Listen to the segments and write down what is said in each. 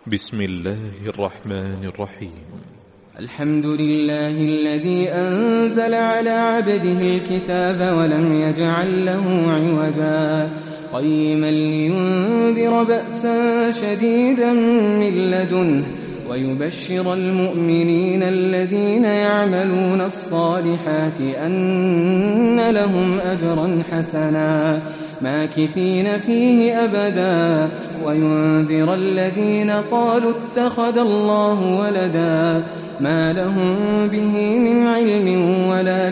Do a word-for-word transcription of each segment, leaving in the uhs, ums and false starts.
بسم الله الرحمن الرحيم. الحمد لله الذي أنزل على عبده الكتاب ولم يجعل له عوجا قيما لينذر بأسا شديدا من لدنه ويبشر المؤمنين الذين يعملون الصالحات أن لهم أجرا حسنا ماكثين فيه أبدا وينذر الذين قالوا اتخذ الله ولدا ما لهم به من علم ولا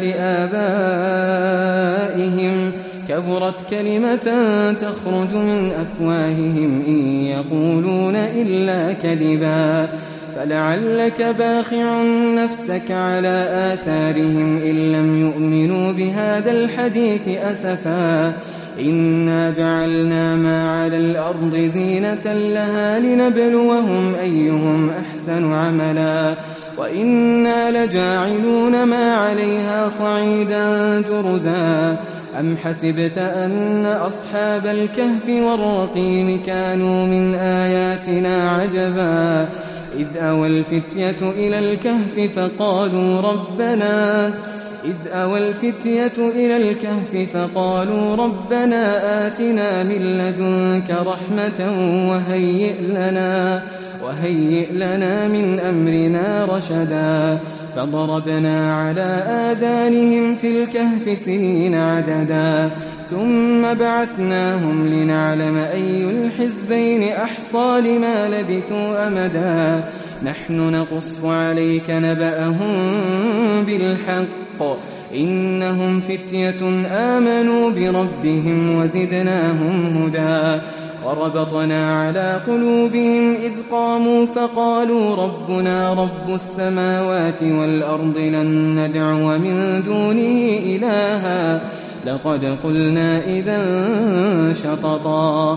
لآبائهم كبرت كلمة تخرج من أفواههم إن يقولون إلا كذبا فلعلك باخع نفسك على آثارهم إن لم يؤمنوا بهذا الحديث أسفا إنا جعلنا ما على الأرض زينة لها لنبلوهم أيهم أحسن عملا وإنا لجاعلون ما عليها صعيدا جرزا أم حسبت أن أصحاب الكهف والرقيم كانوا من آياتنا عجبا إذ أوى الفتية إلى الكهف فقالوا ربنا إذ أوى الفتية إلى الكهف فقالوا ربنا آتنا من لدنك رحمة وهيئ لنا وهيئ لنا من أمرنا رشدا فضربنا على آذانهم في الكهف سنين عددا ثم بعثناهم لنعلم أي الحزبين أحصى لما لبثوا أمدا نحن نقص عليك نبأهم بالحق إنهم فتية آمنوا بربهم وزدناهم هدى وربطنا على قلوبهم إذ قاموا فقالوا ربنا رب السماوات والأرض لن ندعو من دونه إلها لقد قلنا إذا شططا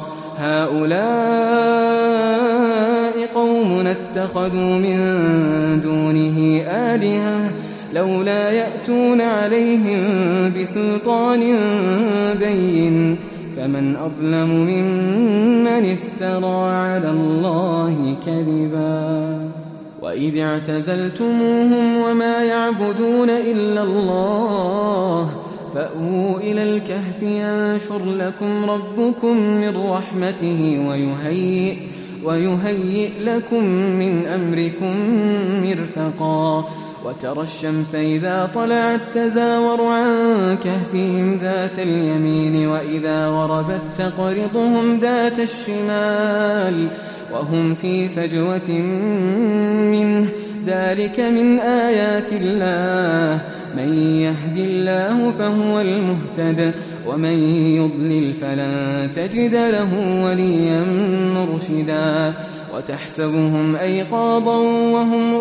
هؤلاء قوم اتخذوا من دونه آلهة لولا يأتون عليهم بسلطان بين فمن أظلم ممن افترى على الله كذبا وإذ اعتزلتموهم وما يعبدون إلا الله فأووا إلى الكهف ينشر لكم ربكم من رحمته ويهيئ, ويهيئ لكم من أمركم مرفقا وترى الشمس إذا طلعت تزاور عن كهفهم ذات اليمين وإذا غربت تقرضهم ذات الشمال وهم في فجوة منه ذلك من آيات الله من يهد الله فهو المهتد ومن يضلل فلن تجد له وليا مرشدا وتحسبهم أيقاظا وهم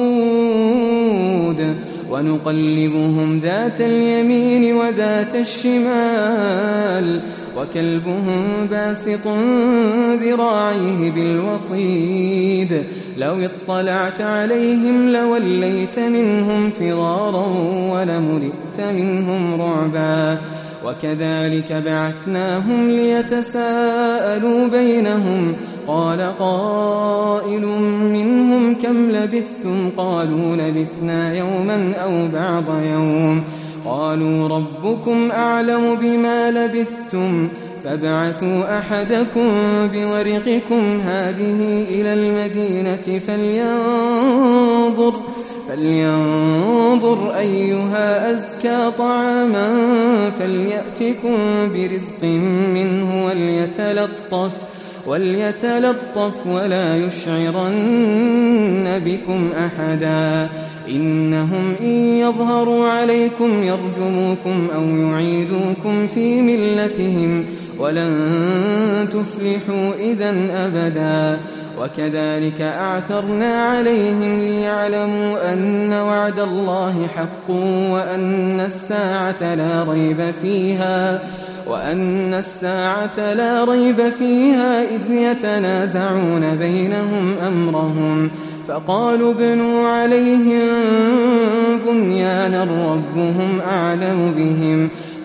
رقود ونقلبهم ذات اليمين وذات الشمال وكلبهم باسط ذراعيه بالوصيد لو اطلعت عليهم لوليت منهم فرارا ولملئت منهم رعبا وكذلك بعثناهم ليتساءلوا بينهم قال قائل منهم كم لبثتم قالوا لبثنا يوما أو بعض يوم قالوا ربكم أعلم بما لبثتم فابعثوا أحدكم بورقكم هذه إلى المدينة فلينظر فلينظر أيها أزكى طعاما فليأتكم برزق منه وليتلطف وليتلطف ولا يشعرن بكم أحدا إنهم إن يظهروا عليكم يرجموكم أو يعيدوكم في ملتهم ولن تفلحوا إذن أبدا وكذلك أعثرنا عليهم ليعلموا أن وعد الله حق وأن الساعة لا ريب فيها وأن الساعة لا ريب فيها إذ يتنازعون بينهم أمرهم فقالوا ابنوا عليهم بنيانا ربهم أعلم بهم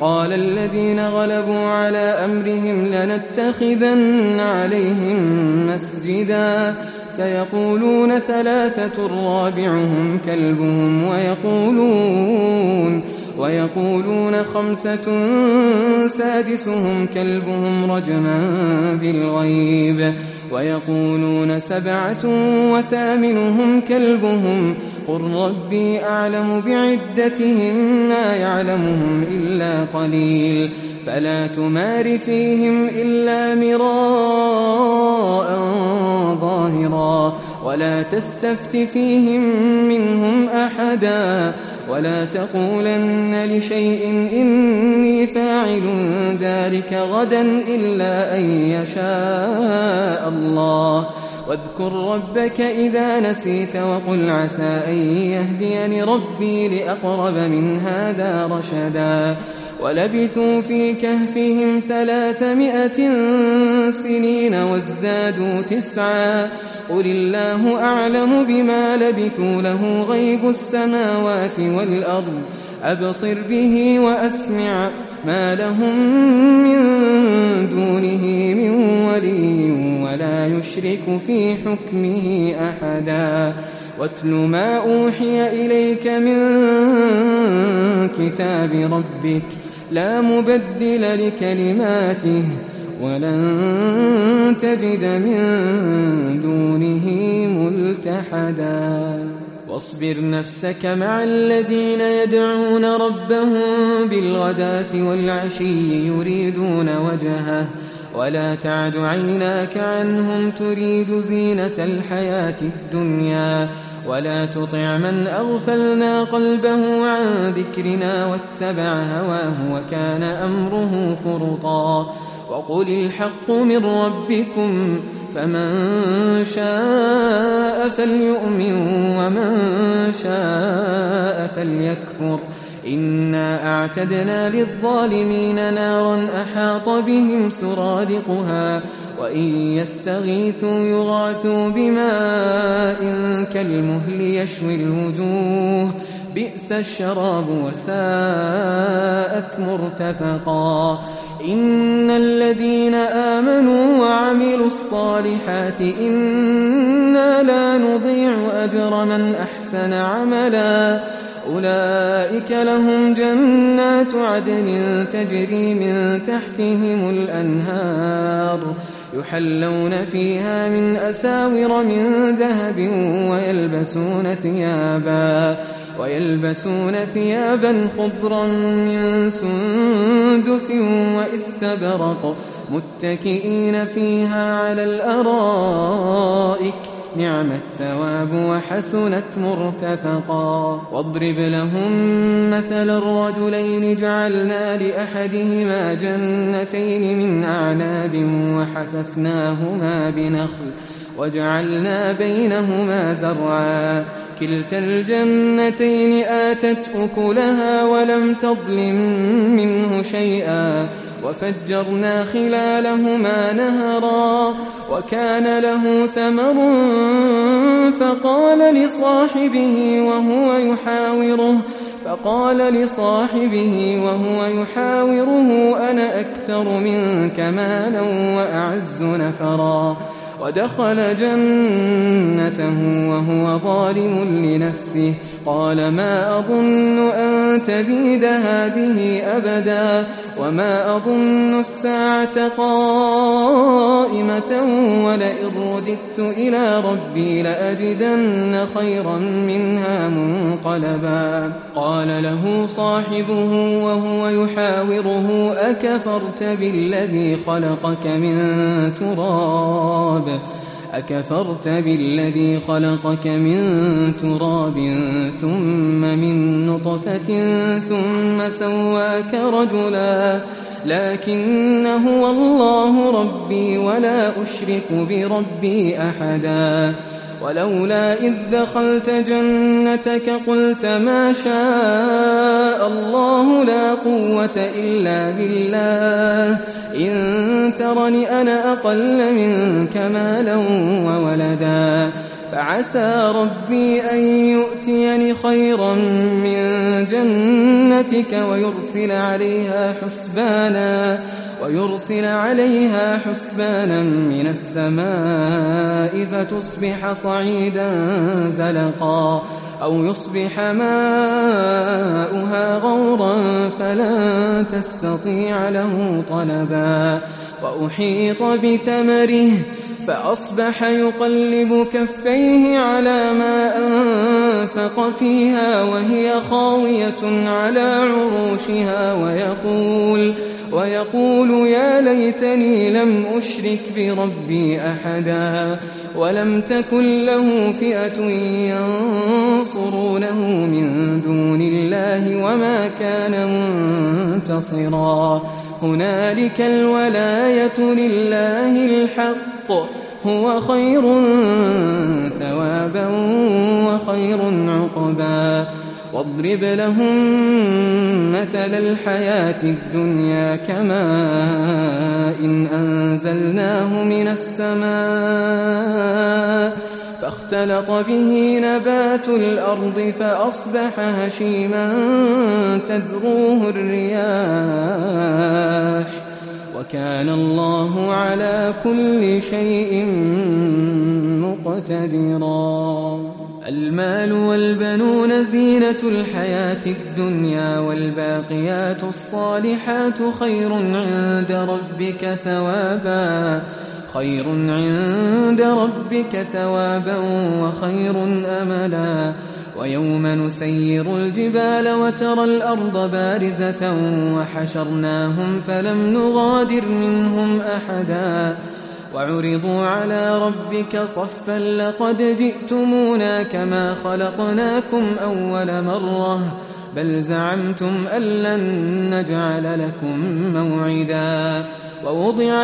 قال الذين غلبوا على أمرهم لنتخذن عليهم مسجدا سيقولون ثلاثة رابعهم كلبهم ويقولون ويقولون خمسة سادسهم كلبهم رجما بالغيب ويقولون سبعة وثامنهم كلبهم قل ربي أعلم بعدتهم ما يعلمهم إلا قليل فلا تمار فيهم إلا مراء ظاهرا ولا تستفت فيهم منهم أحدا ولا تقولن لشيء إني فاعل ذلك غدا إلا أن يشاء الله واذكر ربك إذا نسيت وقل عسى أن يهديني ربي لأقرب من هذا رشدا ولبثوا في كهفهم ثلاثمائة سنين وازدادوا تسعا قل الله أعلم بما لبثوا له غيب السماوات والأرض أبصر به وأسمع ما لهم من دونه من ولي ولا يشرك في حكمه أحدا واتل ما أوحي إليك من كتاب ربك لا مبدل لكلماته ولن تجد من دونه ملتحدا واصبر نفسك مع الذين يدعون ربهم بالغداة والعشي يريدون وجهه ولا تعد عيناك عنهم تريد زينة الحياة الدنيا ولا تطع من أغفلنا قلبه عن ذكرنا واتبع هواه وكان أمره فرطا وقل الحق من ربكم فمن شاء فليؤمن ومن شاء فليكفر إنا أعتدنا للظالمين نارا أحاط بهم سرادقها وإن يستغيثوا يغاثوا بماء كالمهل يشوي الوجوه بئس الشراب وساءت مرتفقا إن الذين آمنوا وعملوا الصالحات إنا لا نضيع أجر من أحسن عملا أولئك لهم جنات عدن تجري من تحتهم الأنهار يحلون فيها من أساور من ذهب ويلبسون ثيابا ويلبسون ثيابا خضرا من سندس واستبرق متكئين فيها على الأرائك نعم الثواب وحسنت مرتفقا واضرب لهم مثل الرجلين جعلنا لأحدهما جنتين من أعناب وحففناهما بنخل وجعلنا بينهما زرعا كلتا الجنتين آتت أكلها ولم تظلم منه شيئا وفجرنا خلالهما نهرا وكان له ثمر فقال لصاحبه وهو يحاوره فقال لصاحبه وهو يحاوره أنا أكثر منك مالا وأعز نفرا ودخل جنته وهو ظالم لنفسه قال ما أظن أن تبيد هذه أبدا وما أظن الساعة قائمة ولئن رددت إلى ربي لأجدن خيرا منها منقلبا قال له صاحبه وهو يحاوره أكفرت بالذي خلقك من تراب أكفرت بالذي خلقك من تراب ثم من نطفة ثم سواك رجلا لكن هو الله ربي ولا أشرك بربي أحدا ولولا إذ دخلت جنتك قلت ما شاء الله لا قوة إلا بالله إن ترني أنا أقل منك مالا وولدا فعسى ربي أن يؤتيني خيرا من جنتك ويرسل عليها حسبانا ويرسل عليها حسبانا من السماء فتصبح صعيدا زلقا أو يصبح ماؤها غورا فلن تستطيع له طلبا وأحيط بثمره فأصبح يقلب كفيه على ما أنفق فيها وهي خاوية على عروشها ويقول ويقول يا ليتني لم أشرك بربي أحدا ولم تكن له فئة ينصرونه من دون الله وما كان منتصرا هنالك الولاية لله الحق هو خير ثوابا وخير عقبا واضرب لهم مثل الحياة الدنيا كماء إن أنزلناه من السماء فاختلط به نبات الأرض فأصبح هشيما تذروه الرياح وكان الله على كل شيء مقتدرا المال والبنون زينة الحياة الدنيا والباقيات الصالحات خير عند ربك ثوابا خير عند ربك ثوابا وخير أملا ويوم نسير الجبال وترى الأرض بارزة وحشرناهم فلم نغادر منهم أحدا وعرضوا على ربك صفا لقد جئتمونا كما خلقناكم أول مرة بل زعمتم أن لن نجعل لكم موعدا ووضع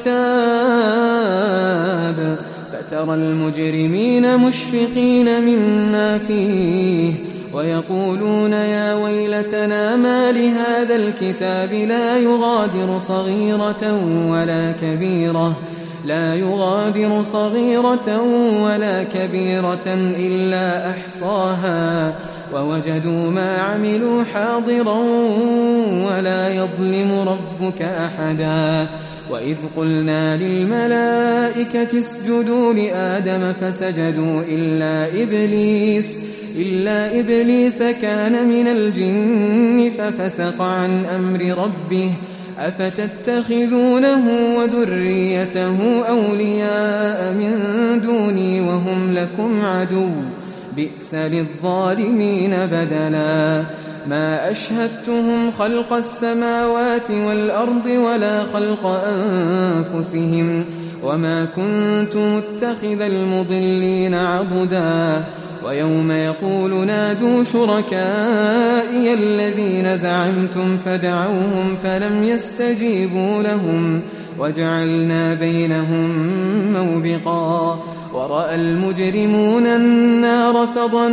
الكتاب فترى المجرمين مشفقين مما فيه ويقولون يا ويلتنا ما لهذا الكتاب لا يغادر صغيرة ولا كبيرة لا يغادر صغيرة ولا كبيرة إلا أحصاها ووجدوا ما عملوا حاضرا ولا يظلم ربك أحدا وإذ قلنا للملائكة اسجدوا لآدم فسجدوا إلا إبليس إلا إبليس كان من الجن ففسق عن أمر ربه أفتتخذونه وذريته أولياء من دوني وهم لكم عدو بئس للظالمين بدلا ما أشهدتهم خلق السماوات والأرض ولا خلق أنفسهم وما كنت متخذ المضلين عضدا ويوم يقول نادوا شركائي الذين زعمتم فدعوهم فلم يستجيبوا لهم وجعلنا بينهم موبقا ورأى المجرمون النار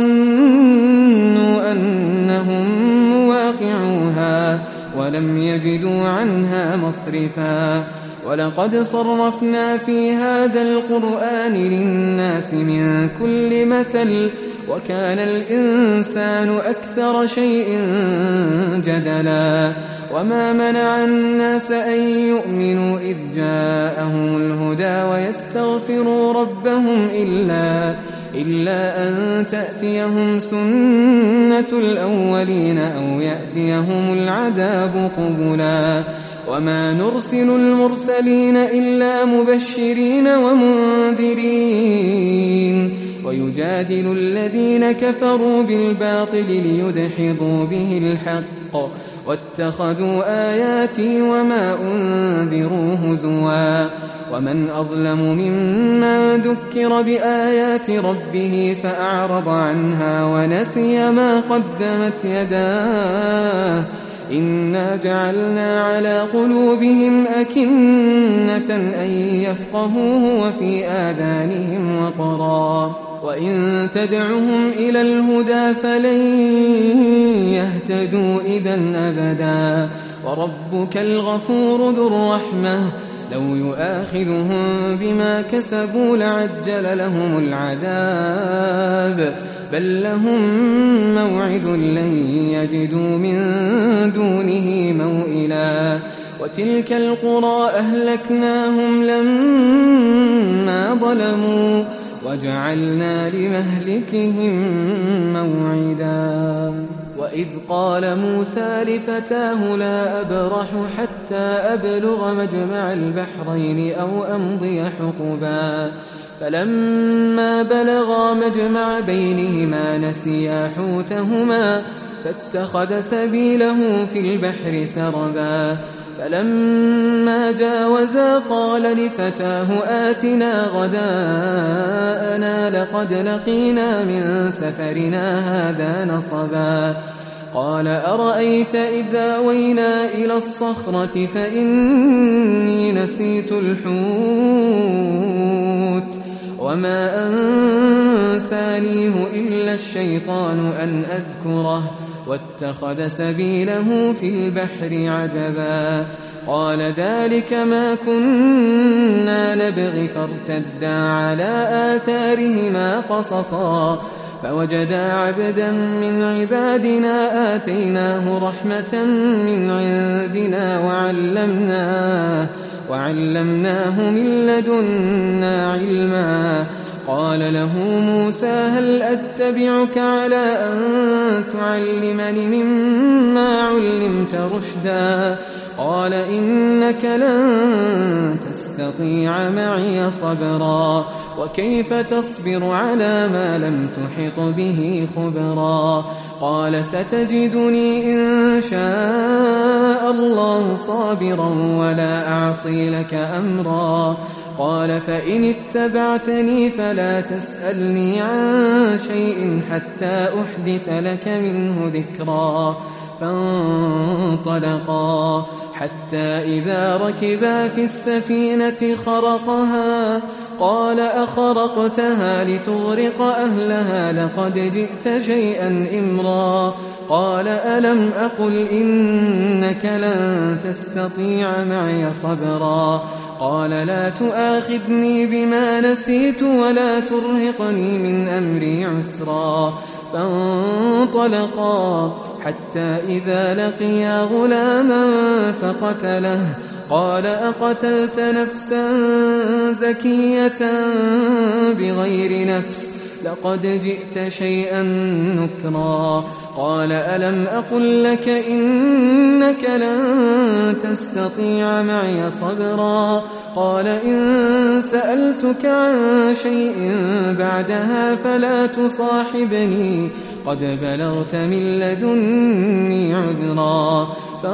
فظنوا أنهم مواقعوها ولم يجدوا عنها مصرفا ولقد صرفنا في هذا القرآن للناس من كل مثل وكان الإنسان أكثر شيء جدلا وما منع الناس أن يؤمنوا إذ جاءهم الهدى ويستغفروا ربهم إلا إلا أن تأتيهم سنة الأولين أو يأتيهم العذاب قبلا وما نرسل المرسلين إلا مبشرين ومنذرين ويجادل الذين كفروا بالباطل ليدحضوا به الحق واتخذوا آياتي وما أنذروا هزوا ومن أظلم ممن ذكر بآيات ربه فأعرض عنها ونسي ما قدمت يداه إنا جعلنا على قلوبهم أكنة أن يفقهوه وفي آذانهم وقرا وإن تدعهم إلى الهدى فلن يهتدوا إذا أبدا وربك الغفور ذو الرحمة لو يؤاخذهم بما كسبوا لعجل لهم العذاب بل لهم موعد لن يجدوا من دونه موئلا وتلك القرى أهلكناهم لما ظلموا وجعلنا لمهلكهم موعدا وإذ قال موسى لفتاه لا أبرح حتى أبلغ مجمع البحرين أو أمضي حقبا فلما بلغا مجمع بينهما نسيا حوتهما فاتخذ سبيله في البحر سربا فلما جاوزا قال لفتاه آتنا غداءنا لقد لقينا من سفرنا هذا نصبا قال أرأيت إذا وينا إلى الصخرة فإني نسيت الحوت وما أنسانيه إلا الشيطان أن أذكره واتخذ سبيله في البحر عجبا قال ذلك ما كنا نبغي فارتدا على آثارهما قصصا فوجدا عبدا من عبادنا آتيناه رحمة من عندنا وعلمناه, وعلمناه من لدنا علما قال له موسى هل أتبعك على أن تعلمني مما علمت رشدا قال إنك لن تستطيع معي صبرا وكيف تصبر على ما لم تحط به خبرا قال ستجدني إن شاء الله صابرا ولا أعصي لك أمرا قال فإن اتبعتني فلا تسألني عن شيء حتى أحدث لك منه ذكرا فانطلقا حتى إذا ركبا في السفينة خرقها قال أخرقتها لتغرق أهلها لقد جئت شيئا إمرا قال ألم أقل إنك لن تستطيع معي صبرا قال لا تؤاخذني بما نسيت ولا ترهقني من أمري عسرا فانطلقا حتى إذا لقيا غلاما فقتله قال أقتلت نفسا زكية بغير نفس لقد جئت شيئا نكرا قال ألم أقل لك إنك لن تستطيع معي صبرا قال إن سألتك عن شيء بعدها فلا تصاحبني قد بلغت من لدني عذرا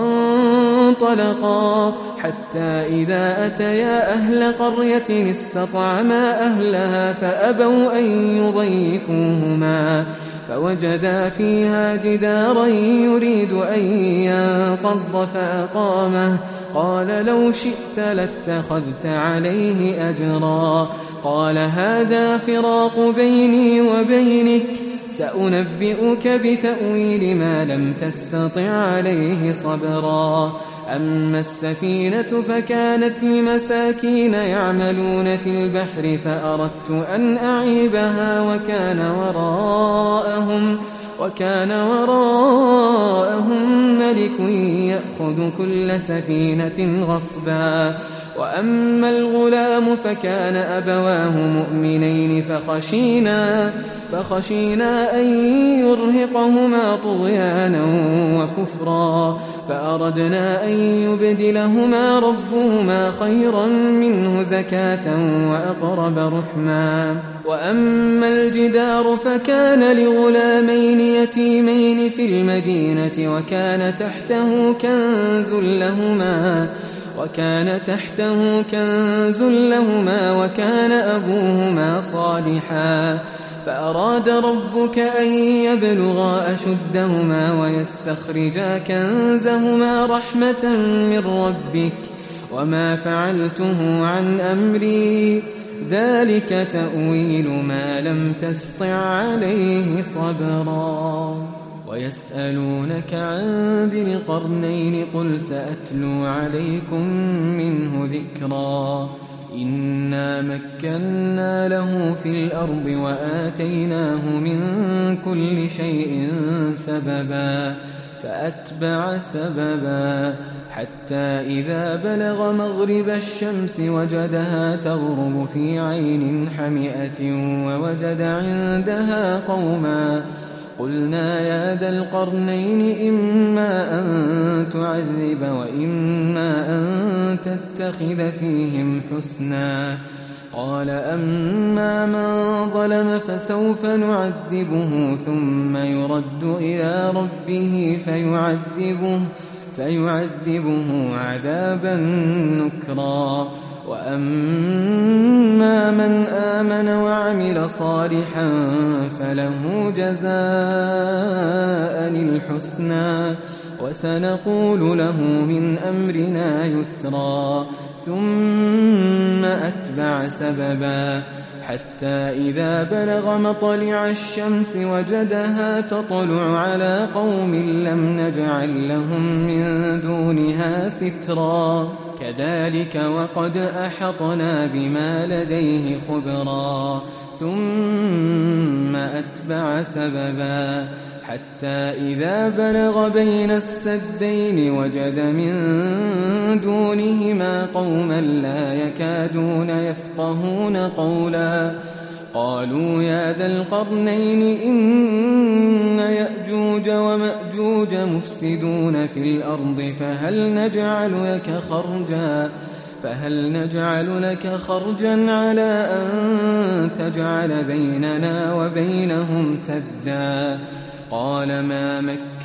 فانطلقا حتى إذا أتيا أهل قرية استطعما أهلها فأبوا أن يضيفوهما فوجدا فيها جدارا يريد أن ينقض فأقامه قال لو شئت لاتخذت عليه أجرا قال هذا فراق بيني وبينك سأنبئك بتأويل ما لم تستطع عليه صبرا أما السفينة فكانت لمساكين يعملون في البحر فأردت أن أعيبها وكان وراءهم وكان وراءهم ملك يأخذ كل سفينة غصبا وأما الغلام فكان أبواه مؤمنين فخشينا فخشينا أن يرهقهما طغيانا وكفرا فأردنا أن يبدلهما ربهما خيرا منه زكاة وأقرب رحما وأما الجدار فكان لغلامين يتيمين في المدينة وكان تحته كنز لهما وكان تحته كنز لهما وكان أبوهما صالحا فأراد ربك أن يبلغا أشدهما ويستخرجا كنزهما رحمة من ربك وما فعلته عن أمري ذلك تأويل ما لم تسطع عليه صبرا ويسألونك عن ذي القرنين قل سأتلو عليكم منه ذكرا إنا مكنا له في الأرض وآتيناه من كل شيء سببا فأتبع سببا حتى إذا بلغ مغرب الشمس وجدها تغرب في عين حمئة ووجد عندها قوما قلنا يا ذا القرنين إما أن تعذب وإما أن تتخذ فيهم حسنا قال أما من ظلم فسوف نعذبه ثم يرد إلى ربه فيعذبه, فيعذبه عذابا نكرا وأما من آمن وعمل صالحا فله جزاء الحسنى وسنقول له من أمرنا يسرا ثم أتبع سببا حتى إذا بلغ مطلع الشمس وجدها تطلع على قوم لم نجعل لهم من دونها سترا كذلك وقد أحطنا بما لديه خبرا ثم أتبع سببا حتى إذا بلغ بين السدين وجد من دونهما قوما لا يكادون يفقهون قولا قالوا يا ذا القرنين إن يأجوج ومأجوج مفسدون في الأرض فهل نجعل لك خرجا فهل نجعل لك خرجا على أن تجعل بيننا وبينهم سدا قال ما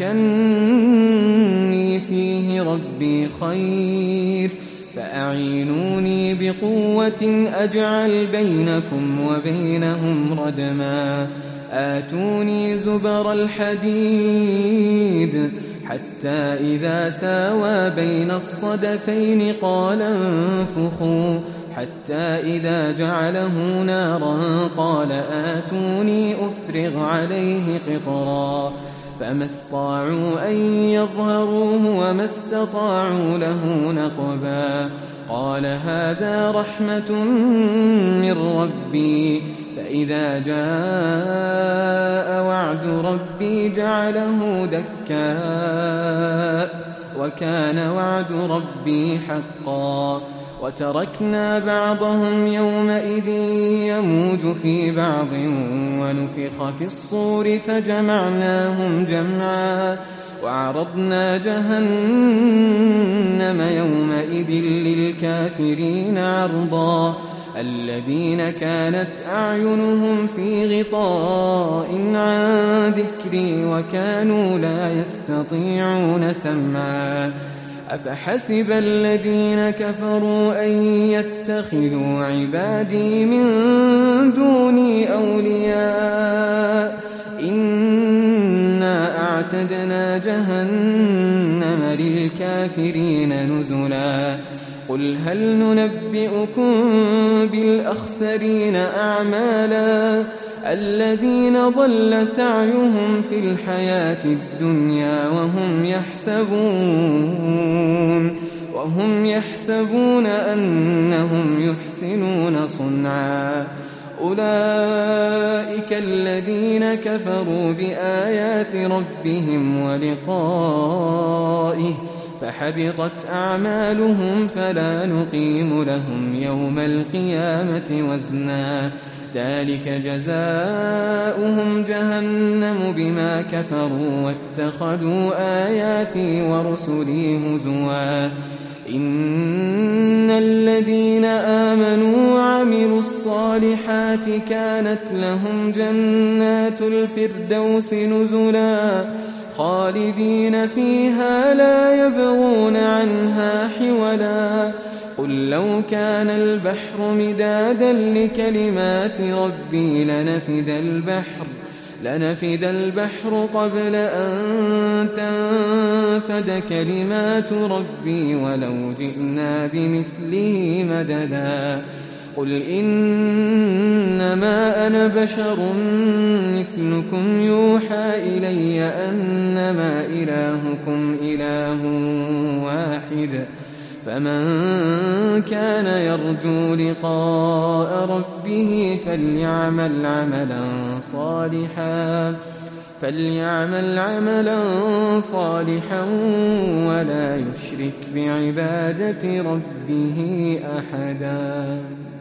مكنني فيه ربي خير فأعينوني بقوة أجعل بينكم وبينهم ردما آتوني زبر الحديد حتى إذا ساوى بين الصدفين قال انفخوا حتى إذا جعله نارا قال آتوني أفرغ عليه قطرا فما استطاعوا أن يظهروه وما استطاعوا له نقبا قال هذا رحمة من ربي فإذا جاء وعد ربي جعله دكاء وكان وعد ربي حقا وتركنا بعضهم يومئذ يموج في بعض ونفخ في الصور فجمعناهم جمعا وعرضنا جهنم يومئذ للكافرين عرضا الذين كانت أعينهم في غطاء عن ذكري وكانوا لا يستطيعون سمعا أفحسب الذين كفروا أن يتخذوا عبادي من دوني أولياء إنا أعتدنا جهنم للكافرين نزلا قل هل ننبئكم بالأخسرين أعمالا الذين ضل سعيهم في الحياة الدنيا وهم يحسبون وهم يحسبون أنهم يحسنون صنعا أولئك الذين كفروا بآيات ربهم ولقائه فحبطت أعمالهم فلا نقيم لهم يوم القيامة وزنا ذلك جزاؤهم جهنم بما كفروا واتخذوا آياتي ورسلي هزوا إن الذين آمنوا وعملوا الصالحات كانت لهم جنات الفردوس نزلا خالدين فيها لا يبغون عنها حولا قل لو كان البحر مدادا لكلمات ربي لنفد البحر لنفد البحر قبل أن تنفد كلمات ربي ولو جئنا بمثله مددا قل إنما إنما أنا بشر مثلكم يوحى إلي أنما إلهكم إله واحد فمن كان يرجو لقاء ربه فليعمل عملا صالحا فليعمل عملا صالحا ولا يشرك بعبادة ربه أحدا.